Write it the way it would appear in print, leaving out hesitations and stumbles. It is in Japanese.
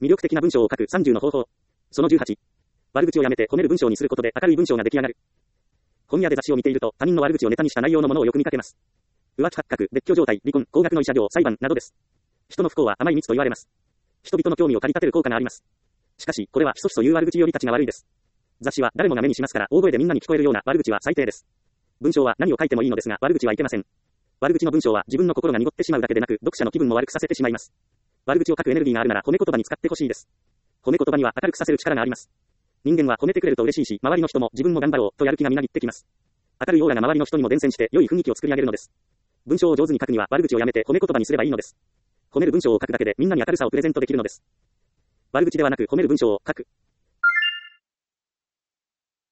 魅力的な文章を書く30の方法。その18。悪口をやめて褒める文章にすることで明るい文章が出来上がる。本屋で雑誌を見ていると他人の悪口をネタにした内容のものをよく見かけます。浮気発覚、別居状態、離婚、高額の慰謝料、裁判などです。人の不幸は甘い蜜と言われます。人々の興味を駆り立てる効果があります。しかし、これはひそひそ言う悪口よりたちが悪いです。雑誌は誰もが目にしますから大声でみんなに聞こえるような悪口は最低です。文章は何を書いてもいいのですが悪口はいけません。悪口の文章は自分の心が濁ってしまうだけでなく読者の気分も悪くさせてしまいます。悪口を書くエネルギーがあるなら褒め言葉に使ってほしいです。褒め言葉には明るくさせる力があります。人間は褒めてくれると嬉しいし、周りの人も自分も頑張ろうとやる気がみなぎってきます。明るいオーラが周りの人にも伝染して良い雰囲気を作り上げるのです。文章を上手に書くには悪口をやめて褒め言葉にすればいいのです。褒める文章を書くだけでみんなに明るさをプレゼントできるのです。悪口ではなく褒める文章を書く。